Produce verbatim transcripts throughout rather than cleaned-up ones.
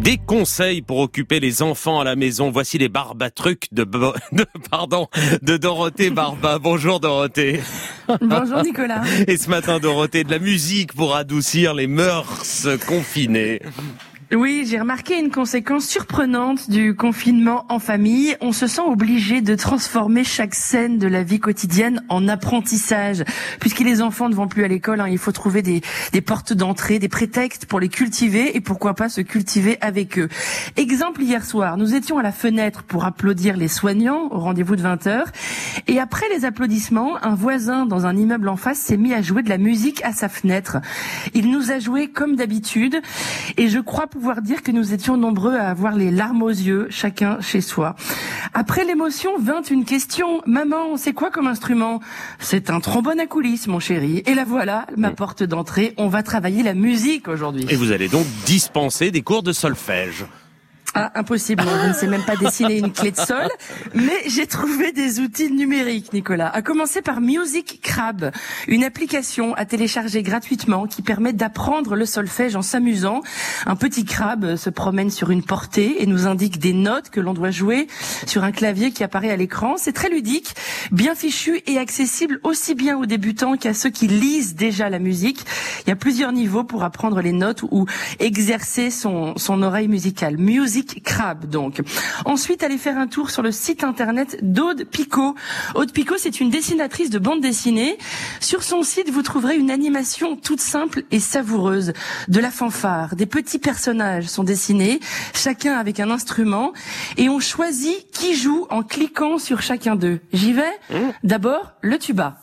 Des conseils pour occuper les enfants à la maison. Voici les barbatrucs de, Bo... de, pardon, de Dorothée Barba. Bonjour Dorothée. Bonjour Nicolas. Et ce matin Dorothée, de la musique pour adoucir les mœurs confinées. Oui, j'ai remarqué une conséquence surprenante du confinement en famille. On se sent obligé de transformer chaque scène de la vie quotidienne en apprentissage. Puisque les enfants ne vont plus à l'école, hein, il faut trouver des, des portes d'entrée, des prétextes pour les cultiver et pourquoi pas se cultiver avec eux. Exemple, hier soir, nous étions à la fenêtre pour applaudir les soignants au rendez-vous de vingt heures. Et après les applaudissements, un voisin dans un immeuble en face s'est mis à jouer de la musique à sa fenêtre. Il nous a joué comme d'habitude et je crois pouvoir dire que nous étions nombreux à avoir les larmes aux yeux, chacun chez soi. Après l'émotion vint une question. Maman, c'est quoi comme instrument? C'est un trombone à coulisses, mon chéri. Et la voilà, ma porte d'entrée. On va travailler la musique aujourd'hui. Et vous allez donc dispenser des cours de solfège. Ah, impossible, je ne sais même pas dessiner une clé de sol, mais j'ai trouvé des outils numériques, Nicolas. À commencer par Music Crab, une application à télécharger gratuitement qui permet d'apprendre le solfège en s'amusant. Un petit crabe se promène sur une portée et nous indique des notes que l'on doit jouer sur un clavier qui apparaît à l'écran. C'est très ludique, bien fichu et accessible aussi bien aux débutants qu'à ceux qui lisent déjà la musique. Il y a plusieurs niveaux pour apprendre les notes ou exercer son, son oreille musicale. Music Crab, donc. Ensuite, allez faire un tour sur le site internet d'Aude Picot. Aude Picot, c'est une dessinatrice de bande dessinée. Sur son site, vous trouverez une animation toute simple et savoureuse. De la fanfare, des petits personnages sont dessinés, chacun avec un instrument, et on choisit qui joue en cliquant sur chacun d'eux. J'y vais? D'abord, le tuba.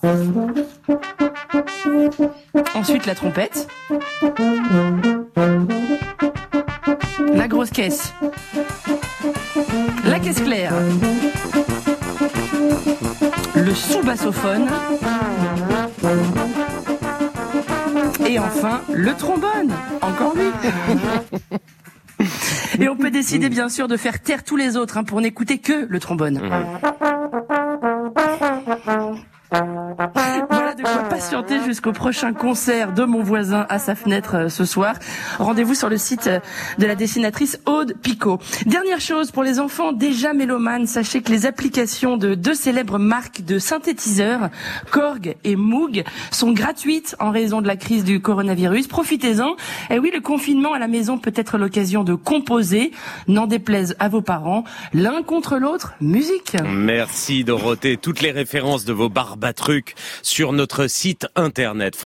Ensuite, la trompette. La grosse caisse. La caisse claire. Le sous-bassophone. Et enfin, le trombone. Encore lui. Et on peut décider bien sûr de faire taire tous les autres hein, pour n'écouter que le trombone. Voilà de quoi patienter jusqu'au prochain concert de mon voisin à sa fenêtre euh, ce soir. Rendez-vous sur le site euh, de la dessinatrice Aude Picot. Dernière chose pour les enfants déjà mélomanes, sachez que les applications de deux célèbres marques de synthétiseurs, Korg et Moog, sont gratuites en raison de la crise du coronavirus. Profitez-en. Et oui, le confinement à la maison peut être l'occasion de composer, n'en déplaise à vos parents, l'un contre l'autre, musique. Merci Dorothée. Toutes les références de vos barbatrucs sur notre site internet.